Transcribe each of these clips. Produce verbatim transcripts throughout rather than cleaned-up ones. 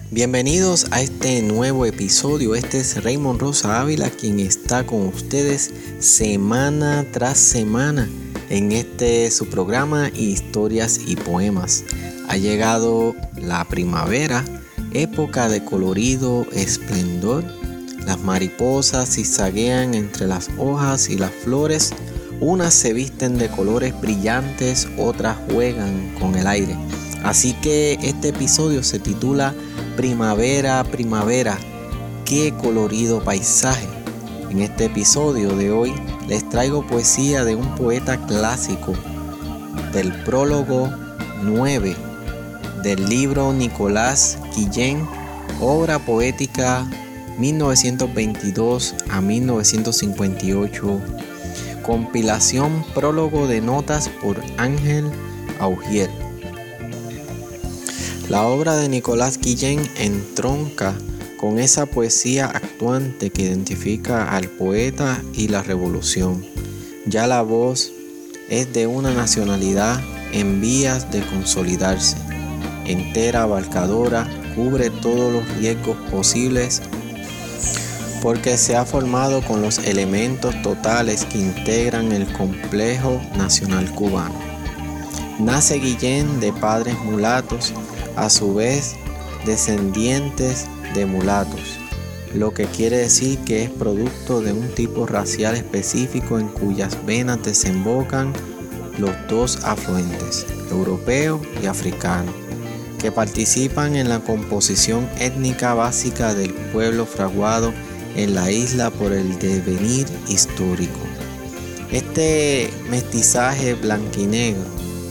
Bienvenidos a este nuevo episodio. Este es Raymond Rosa Ávila, quien está con ustedes semana tras semana en este su programa Historias y Poemas. Ha llegado la primavera, época de colorido esplendor. Las mariposas zigzaguean entre las hojas y las flores. Unas se visten de colores brillantes, otras juegan con el aire. Así que este episodio se titula Primavera, primavera, qué colorido paisaje. En este episodio de hoy les traigo poesía de un poeta clásico, del prólogo nueve del libro Nicolás Guillén, obra poética mil novecientos veintidós a mil novecientos cincuenta y ocho, compilación prólogo de notas por Ángel Augier. La obra de Nicolás Guillén entronca con esa poesía actuante que identifica al poeta y la revolución. Ya la voz es de una nacionalidad en vías de consolidarse, entera, abarcadora, cubre todos los riesgos posibles, porque se ha formado con los elementos totales que integran el complejo nacional cubano. Nace Guillén de padres mulatos, a su vez descendientes de mulatos, lo que quiere decir que es producto de un tipo racial específico en cuyas venas desembocan los dos afluentes, europeo y africano, que participan en la composición étnica básica del pueblo fraguado en la isla por el devenir histórico. Este mestizaje blanquinegro,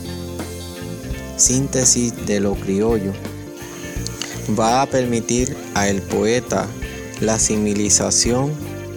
síntesis de lo criollo, va a permitir al poeta la similización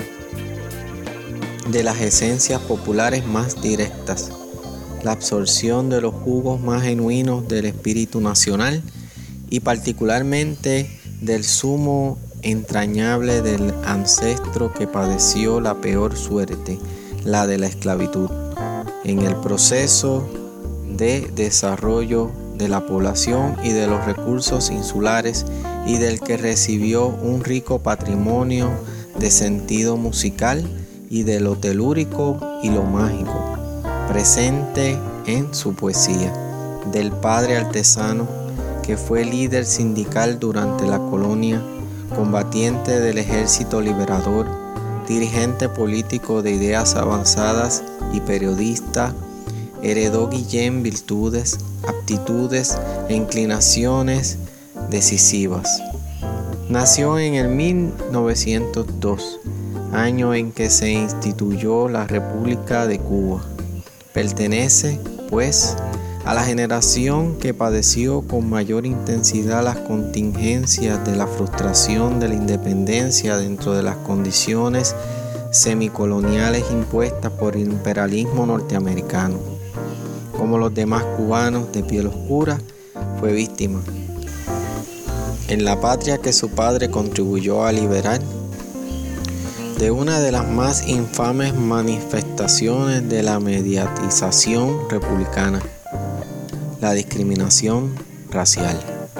de las esencias populares más directas, la absorción de los jugos más genuinos del espíritu nacional y particularmente del sumo entrañable del ancestro que padeció la peor suerte, la de la esclavitud, en el proceso de desarrollo de la población y de los recursos insulares, y del que recibió un rico patrimonio de sentido musical y de lo telúrico y lo mágico, presente en su poesía, del padre artesano que fue líder sindical durante la colonia, combatiente del ejército liberador, dirigente político de ideas avanzadas y periodista. Heredó Guillén virtudes, aptitudes e inclinaciones decisivas. Nació en el mil novecientos dos, año en que se instituyó la República de Cuba. Pertenece, pues, a la generación que padeció con mayor intensidad las contingencias de la frustración de la independencia dentro de las condiciones semicoloniales impuestas por el imperialismo norteamericano. Como los demás cubanos de piel oscura, fue víctima en la patria que su padre contribuyó a liberar de una de las más infames manifestaciones de la mediatización republicana, la discriminación racial.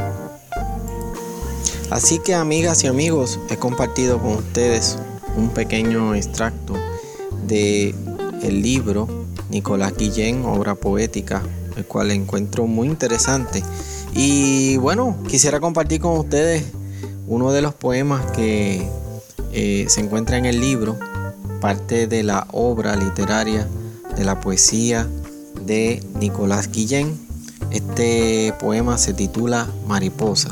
Así que, amigas y amigos, he compartido con ustedes un pequeño extracto de el libro Nicolás Guillén, obra poética, el cual encuentro muy interesante. Y bueno, quisiera compartir con ustedes uno de los poemas que eh, se encuentra en el libro, parte de la obra literaria de la poesía de Nicolás Guillén. Este poema se titula Mariposa.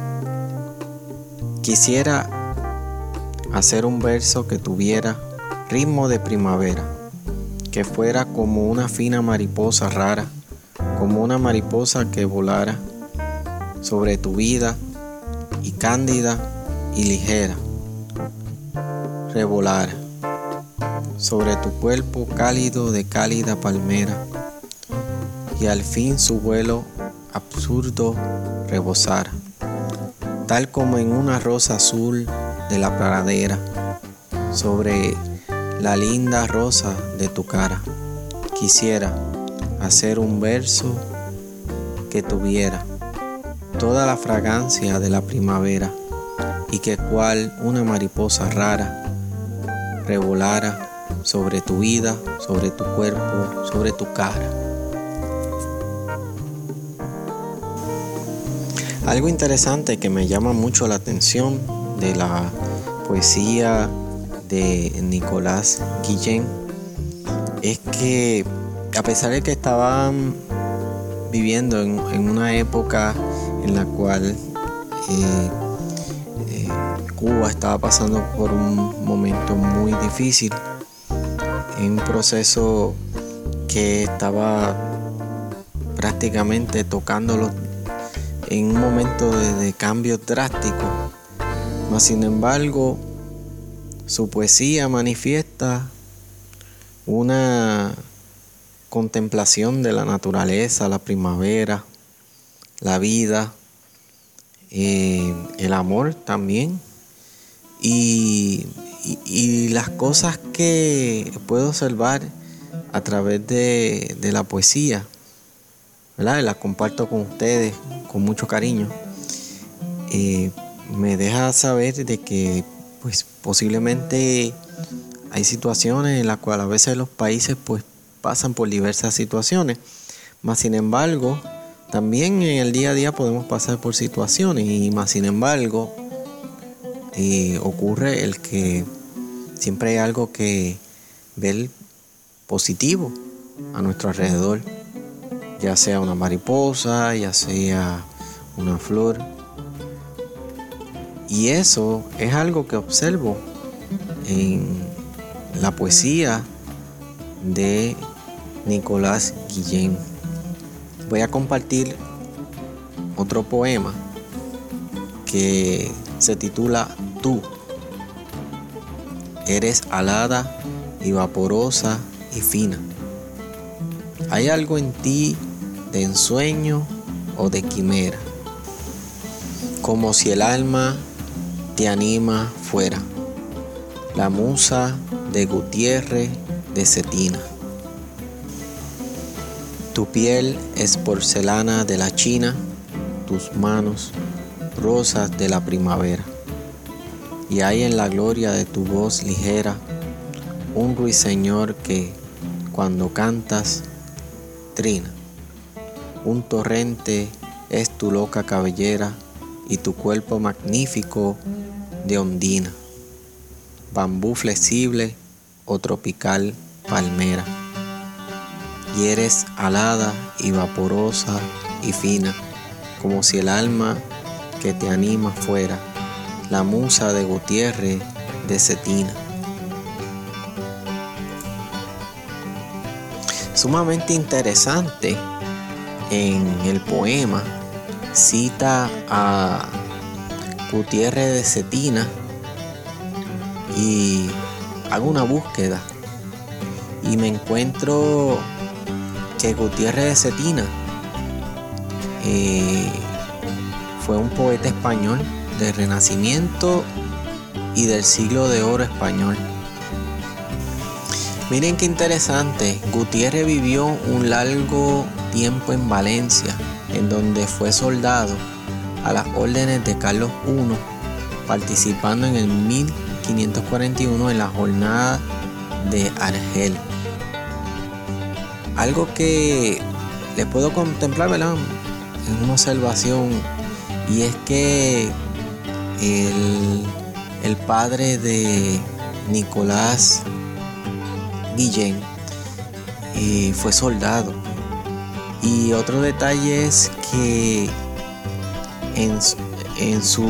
Quisiera hacer un verso que tuviera ritmo de primavera, que fuera como una fina mariposa rara, como una mariposa que volara sobre tu vida y cándida y ligera, revolara sobre tu cuerpo cálido de cálida palmera, y al fin su vuelo absurdo rebosara, tal como en una rosa azul de la pradera, sobre la linda rosa de tu cara. Quisiera hacer un verso que tuviera toda la fragancia de la primavera, y que cual una mariposa rara revolara sobre tu vida, sobre tu cuerpo, sobre tu cara. Algo interesante que me llama mucho la atención de la poesía de Nicolás Guillén es que, a pesar de que estaban viviendo en, en una época en la cual eh, eh, Cuba estaba pasando por un momento muy difícil, en un proceso que estaba prácticamente tocándolo en un momento de, de cambio drástico, mas sin embargo su poesía manifiesta una contemplación de la naturaleza, la primavera, la vida, eh, el amor también, y, y, y las cosas que puedo observar a través de, de la poesía, ¿verdad? Las comparto con ustedes con mucho cariño. Eh, me deja saber de que pues posiblemente hay situaciones en las cuales a veces los países pues pasan por diversas situaciones, mas sin embargo también en el día a día podemos pasar por situaciones, y más sin embargo eh, ocurre el que siempre hay algo que ver positivo a nuestro alrededor, ya sea una mariposa, ya sea una flor, y eso es algo que observo en la poesía de Nicolás Guillén. Voy a compartir otro poema que se titula Tú. Eres alada y vaporosa y fina. Hay algo en ti de ensueño o de quimera, como si el alma te anima fuera, la musa de Gutiérrez de Cetina. Tu piel es porcelana de la China, tus manos rosas de la primavera, y hay en la gloria de tu voz ligera un ruiseñor que, cuando cantas, trina. Un torrente es tu loca cabellera y tu cuerpo magnífico de ondina, bambú flexible o tropical palmera. Y eres alada y vaporosa y fina, como si el alma que te anima fuera la musa de Gutiérrez de Cetina. Sumamente interesante, en el poema cita a Gutiérrez de Cetina, y hago una búsqueda y me encuentro que Gutiérrez de Cetina eh, fue un poeta español del Renacimiento y del siglo de oro español. Miren qué interesante, Gutiérrez vivió un largo tiempo en Valencia, en donde fue soldado a las órdenes de Carlos primero, participando en el mil quinientos cuarenta y uno en la jornada de Argel. Algo que le puedo contemplar, ¿verdad?, en una observación, y es que el, el padre de Nicolás Guillén eh, fue soldado. Y otro detalle es que en, en su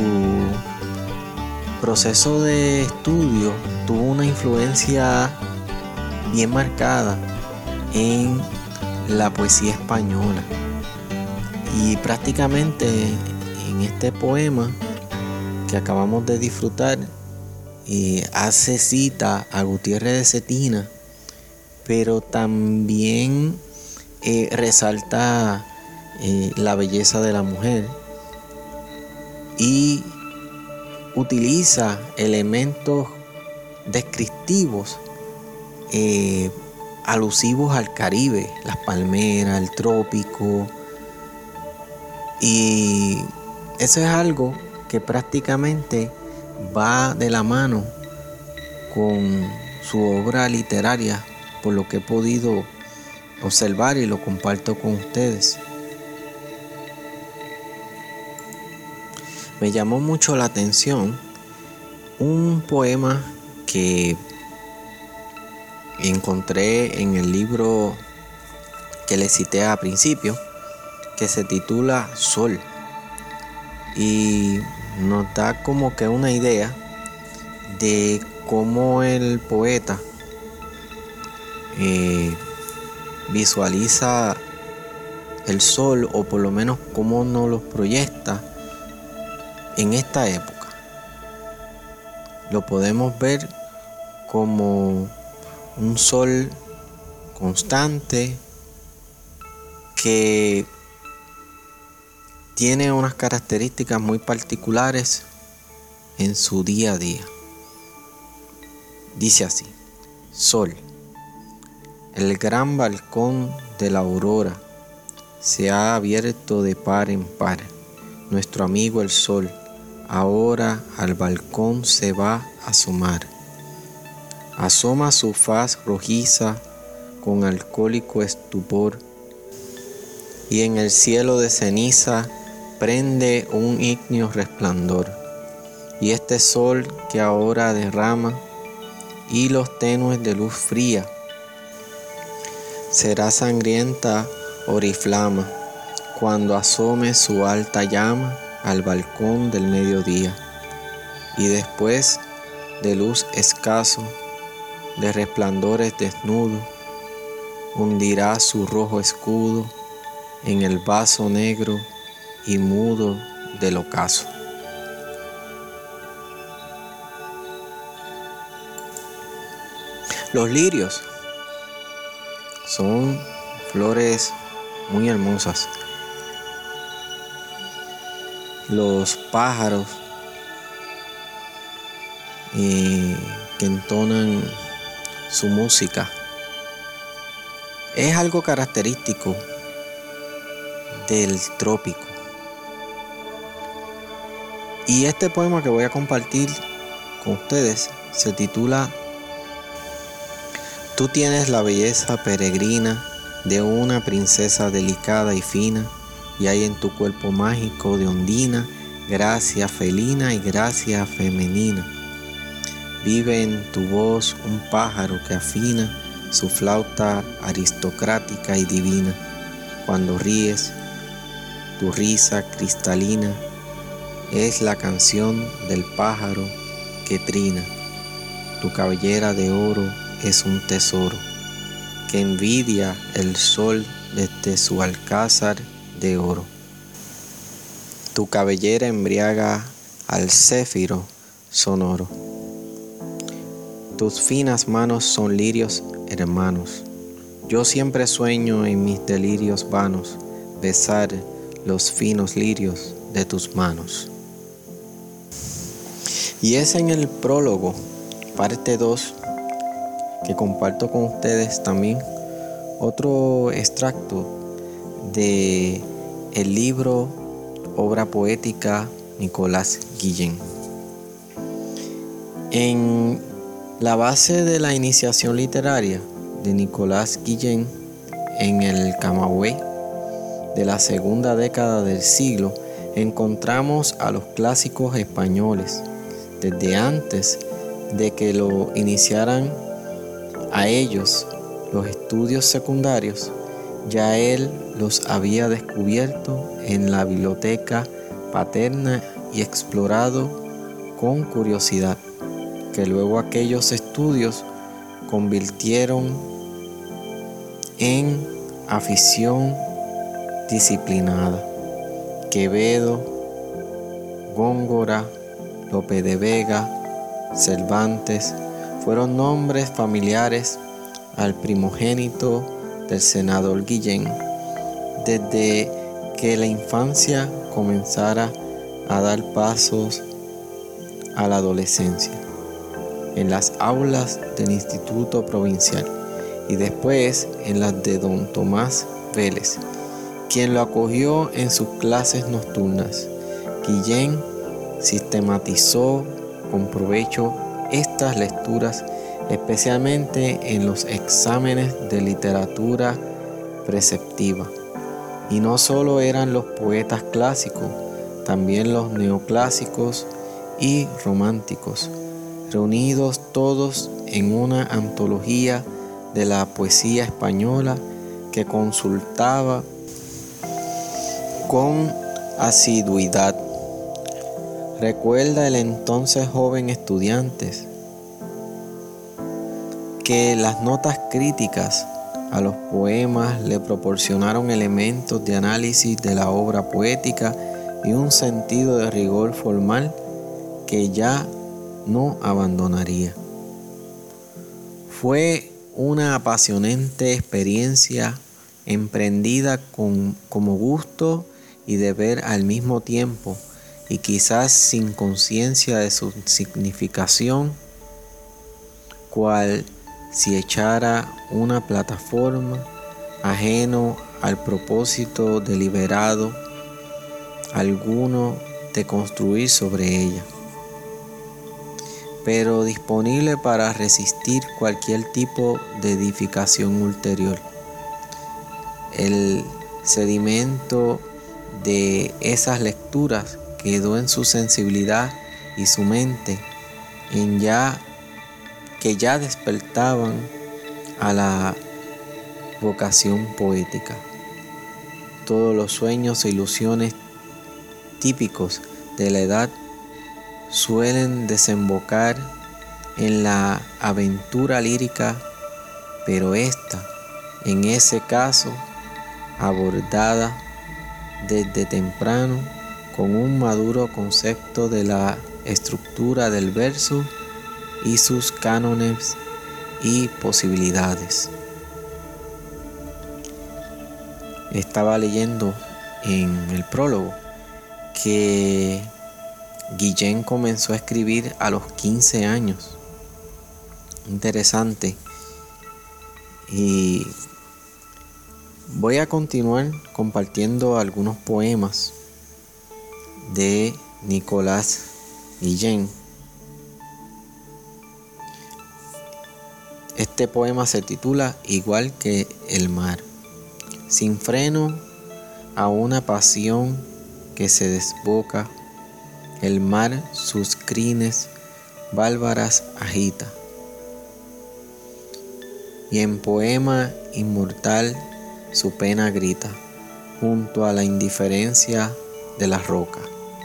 proceso de estudio tuvo una influencia bien marcada en la poesía española, y prácticamente en este poema que acabamos de disfrutar eh, hace cita a Gutiérrez de Cetina, pero también eh, resalta eh, la belleza de la mujer y utiliza elementos descriptivos eh, alusivos al Caribe, las palmeras, el trópico, y eso es algo que prácticamente va de la mano con su obra literaria, por lo que he podido observar y lo comparto con ustedes. Me llamó mucho la atención un poema que encontré en el libro que les cité al principio, que se titula Sol, y nos da como que una idea de cómo el poeta eh, visualiza el sol, o por lo menos cómo nos lo proyecta en esta época. Lo podemos ver como un sol constante que tiene unas características muy particulares en su día a día. Dice así: Sol, el gran balcón de la aurora se ha abierto de par en par. Nuestro amigo el sol ahora al balcón se va a asomar. Asoma su faz rojiza con alcohólico estupor, y en el cielo de ceniza prende un ígneo resplandor. Y este sol que ahora derrama hilos tenues de luz fría, será sangrienta oriflama cuando asome su alta llama al balcón del mediodía, y después de luz escaso, de resplandores desnudo, hundirá su rojo escudo en el vaso negro y mudo del ocaso. Los lirios son flores muy hermosas. Los pájaros eh, que entonan su música es algo característico del trópico. Y este poema que voy a compartir con ustedes se titula Tú tienes la belleza peregrina de una princesa delicada y fina, y hay en tu cuerpo mágico de ondina gracia felina y gracia femenina. Vive en tu voz un pájaro que afina su flauta aristocrática y divina. Cuando ríes, tu risa cristalina es la canción del pájaro que trina. Tu cabellera de oro es un tesoro que envidia el sol desde su alcázar de oro. Tu cabellera embriaga al céfiro sonoro. Tus finas manos son lirios hermanos. Yo siempre sueño en mis delirios vanos besar los finos lirios de tus manos. Y es en el prólogo, parte dos, que comparto con ustedes también otro extracto de el libro Obra Poética Nicolás Guillén. En la base de la iniciación literaria de Nicolás Guillén en el Camagüey de la segunda década del siglo, encontramos a los clásicos españoles. Desde antes de que lo iniciaran a ellos los estudios secundarios, ya él los había descubierto en la biblioteca paterna y explorado con curiosidad, que luego aquellos estudios convirtieron en afición disciplinada. Quevedo, Góngora, Lope de Vega, Cervantes fueron nombres familiares al primogénito del senador Guillén, desde que la infancia comenzara a dar pasos a la adolescencia en las aulas del Instituto Provincial y después en las de don Tomás Vélez, quien lo acogió en sus clases nocturnas, Guillén sistematizó con provecho estas lecturas, especialmente en los exámenes de literatura preceptiva. Y no solo eran los poetas clásicos, también los neoclásicos y románticos, reunidos todos en una antología de la poesía española que consultaba con asiduidad. Recuerda el entonces joven estudiante que las notas críticas a los poemas le proporcionaron elementos de análisis de la obra poética y un sentido de rigor formal que ya no abandonaría. Fue una apasionante experiencia emprendida con, como gusto y deber al mismo tiempo, y quizás sin conciencia de su significación, cual si echara una plataforma ajeno al propósito deliberado alguno de construir sobre ella, pero disponible para resistir cualquier tipo de edificación ulterior. El sedimento de esas lecturas quedó en su sensibilidad y su mente, en ya que ya despertaban a la vocación poética. Todos los sueños e ilusiones típicos de la edad suelen desembocar en la aventura lírica, pero esta, en ese caso, abordada desde temprano con un maduro concepto de la estructura del verso y sus cánones y posibilidades. Estaba leyendo en el prólogo que Guillén comenzó a escribir a los quince años. Interesante. Y voy a continuar compartiendo algunos poemas de Nicolás Guillén. Este poema se titula Igual que el mar. Sin freno a una pasión que se desboca, el mar sus crines bárbaras agita. Y en poema inmortal su pena grita, junto a la indiferencia de la roca.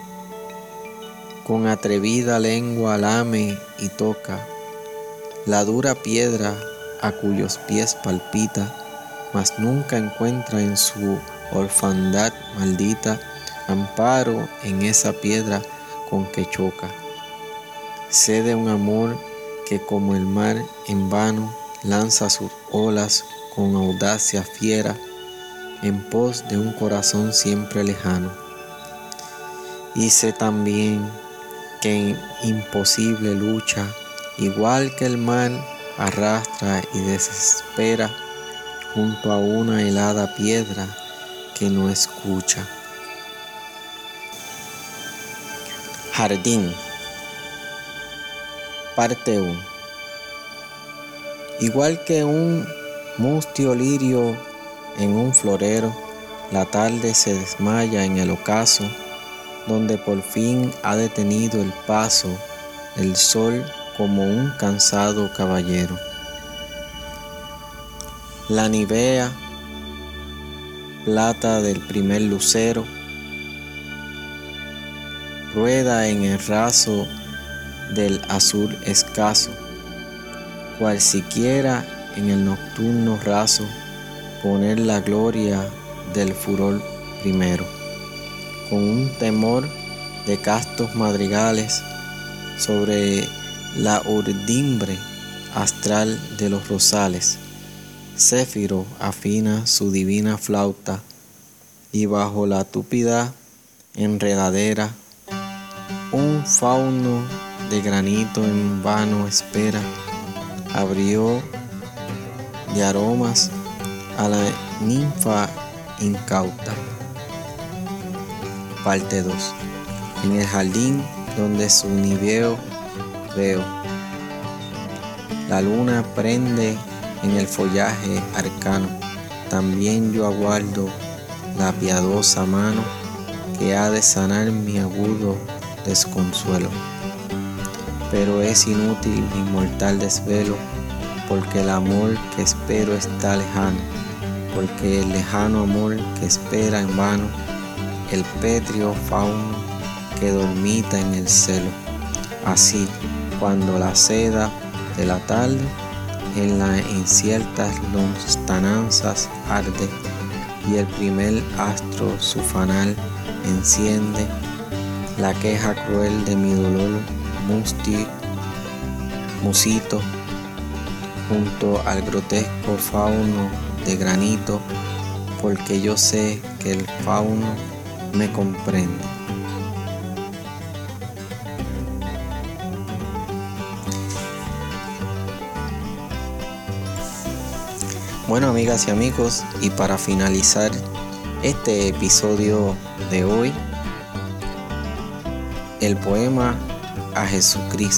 Con atrevida lengua lame y toca la dura piedra a cuyos pies palpita, mas nunca encuentra en su orfandad maldita amparo en esa piedra con que choca. Cede un amor que como el mar en vano lanza sus olas con audacia fiera en pos de un corazón siempre lejano. Y sé también que en imposible lucha, igual que el mar arrastra y desespera junto a una helada piedra que no escucha. Jardín. Parte uno. Igual que un mustio lirio en un florero, la tarde se desmaya en el ocaso, donde por fin ha detenido el paso el sol como un cansado caballero. La nivea, plata del primer lucero, rueda en el raso del azul escaso, cual siquiera en el nocturno raso poner la gloria del furor primero, con un temor de castos madrigales sobre la urdimbre astral de los rosales. Céfiro afina su divina flauta y bajo la túpida enredadera un fauno de granito en vano espera. Abrió de aromas a la ninfa incauta. Parte dos. en el jardín donde su niveo veo. La luna prende en el follaje arcano, también yo aguardo la piadosa mano que ha de sanar mi agudo desconsuelo. Pero es inútil mi mortal desvelo, porque el amor que espero está lejano, porque el lejano amor que espera en vano, el pétreo fauno que dormita en el celo. Así, cuando la seda de la tarde en las inciertas lontananzas arde, y el primer astro su fanal enciende, la queja cruel de mi dolor musti, musito, junto al grotesco fauno de granito, porque yo sé que el fauno me comprende. Bueno, amigas y amigos, y para finalizar este episodio de hoy, el poema a Jesucristo.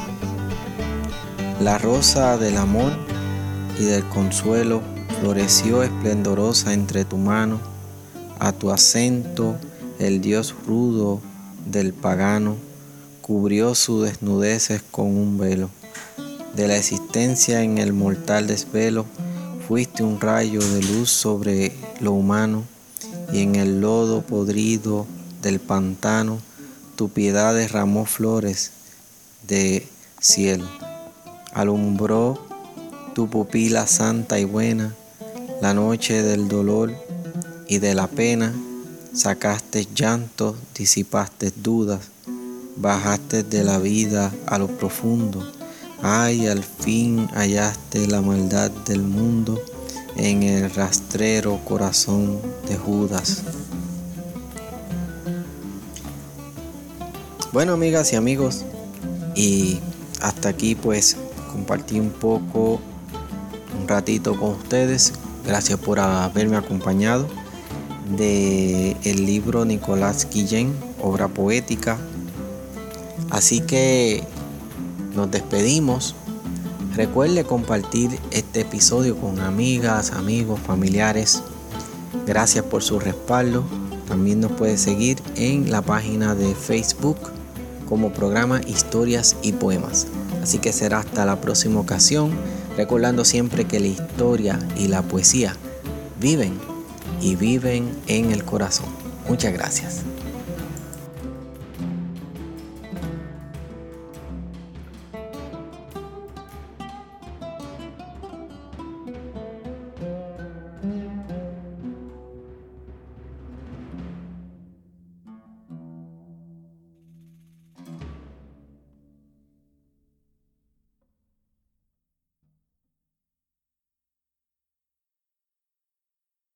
La rosa del amor y del consuelo floreció esplendorosa entre tu mano, a tu acento el Dios rudo del pagano cubrió sus desnudeces con un velo. De la existencia en el mortal desvelo, fuiste un rayo de luz sobre lo humano, y en el lodo podrido del pantano, tu piedad derramó flores de cielo. Alumbró tu pupila santa y buena, la noche del dolor y de la pena, sacaste llantos, disipaste dudas, bajaste de la vida a lo profundo. Ay, al fin hallaste la maldad del mundo en el rastrero corazón de Judas. Bueno, amigas y amigos, y hasta aquí pues compartí un poco, un ratito con ustedes. Gracias por haberme acompañado de el libro Nicolás Guillén, obra poética. Así que nos despedimos. Recuerde compartir este episodio con amigas, amigos, familiares. Gracias por su respaldo. También nos puede seguir en la página de Facebook como programa Historias y Poemas. Así que será hasta la próxima ocasión, recordando siempre que la historia y la poesía viven y viven en el corazón. Muchas gracias.